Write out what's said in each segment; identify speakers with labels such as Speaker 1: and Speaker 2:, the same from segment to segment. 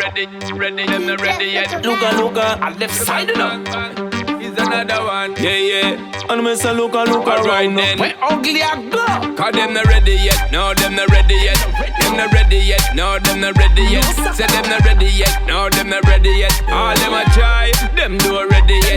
Speaker 1: ready, them not ready yet.
Speaker 2: Look,
Speaker 1: I left side it up. Is another one. Yeah.
Speaker 2: And me say look
Speaker 1: alright then.
Speaker 2: Where ugly I go?
Speaker 1: Cause them not ready yet. No, them not ready yet. Them not ready yet. No, them not ready yet. Say them not ready yet. No, them not ready yet. All them a try. Them do ready yet.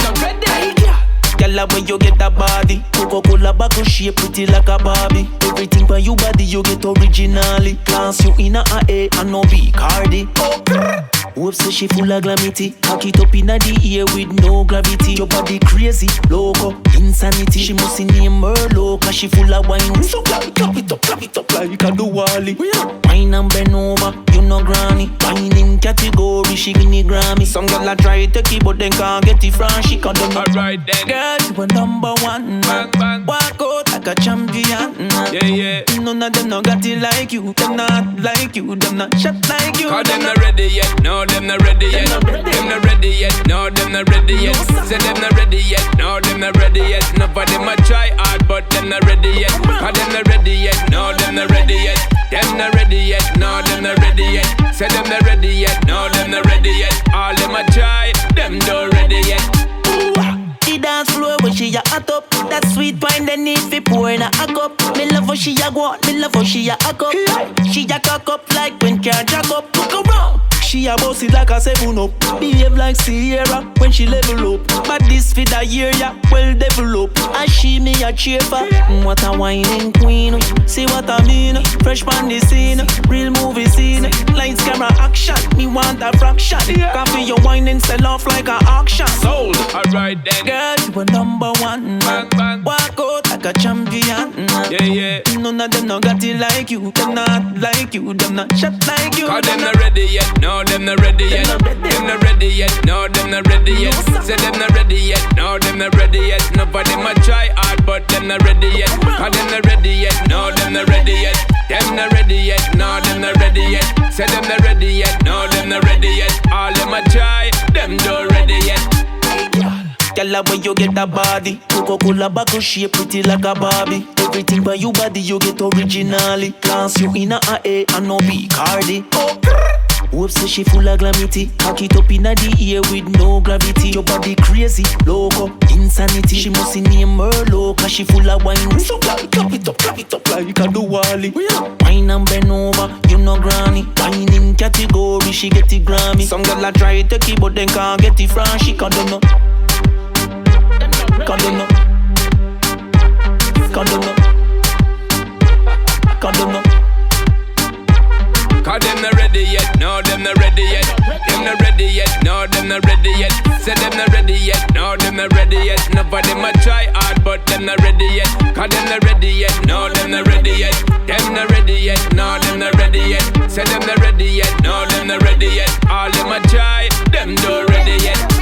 Speaker 2: Girl, when you get that body, Coca-Cola bottle shape pretty like a Barbie. Everything by you body you get originally. Class you in a A and no B Cardi. Hope say she full of glamity. Cock it up in the air with no gravity. Your body crazy, loco, insanity. She must name her low, cause she full of wine. So clap it up like a Duwali. Wine and bend over, you know granny. Wine in category, she win the Grammy. Some girl a try to take it, but then can't get it from she can't do nothing.
Speaker 1: Alright then.
Speaker 2: Girl, you a number one.
Speaker 1: Bang.
Speaker 2: Walk out like a champion.
Speaker 1: Yeah.
Speaker 2: None of them no got it like you. Them not like you. Them not shot like you.
Speaker 1: Cause them not ready yet. No, them not ready yet. Them not ready yet. No, them not ready yet. Say them not ready yet. No, them not ready yet. None of them a try hard, but them not ready yet. Cause them not ready yet. No, them not ready yet. Them not ready yet. No, them not ready yet. Say them not ready yet. No, them not ready yet. All them a try. Them don't ready yet.
Speaker 2: The dance floor when she a hot up. That sweet wine they need fi pour in a cup. Me love how she a go out, me love how she a hack up. She a cock up like when car jack up. Look around. She a boss it like a 7-up. Behave like Sierra when she level up. But this fit a year ya well develop. And she me a cheer for. What a whining queen. See what I mean? Fresh on the scene, real movie scene. Lights, camera, action. Me want a fraction. Coffee your whining sell off like a auction.
Speaker 1: Sold. Alright then.
Speaker 2: Girl, you a number one.
Speaker 1: Bang.
Speaker 2: Walk out like a champion.
Speaker 1: Yeah.
Speaker 2: None of them no got it like you. Them not like you. Them not shot like you.
Speaker 1: Cause them not ready yet. No, them not ready yet. Them not ready yet. No, them not ready yet. Say them not ready yet. No, them not ready yet. None of them a try hard, but them not ready yet. Cause them not ready yet. No, them not ready yet. Them not ready yet. No, them not ready yet. Say them not ready yet. No, them not ready yet. All them a try. Them don't ready yet.
Speaker 2: Girl, when you get that body, Coca-Cola bottle shape pretty like a Barbie. Everything by you body you get originally. Class you in a A and no B Cardi. Hope say she full of glamity. Cock it up in the air with no gravity. Your body crazy, loco, insanity. She must name her low, cause she full of wine. So clap it up like a Duwali. Wine and bend over, you know granny. Wine in category, she get it Grammy. Some girl a try to take it, but then can't get it from she can't do no. Can't do no.
Speaker 1: Cause them not ready yet. No, them not ready yet. Them not ready yet. No, them not ready yet. Say them not ready yet. No, them not ready yet. None of them a try hard, but them not ready yet. Cause them not ready yet. No, them not ready yet. Them not ready yet. No, them not ready yet. Say them not ready yet. No, them not ready yet. All them a try. Them don't ready yet.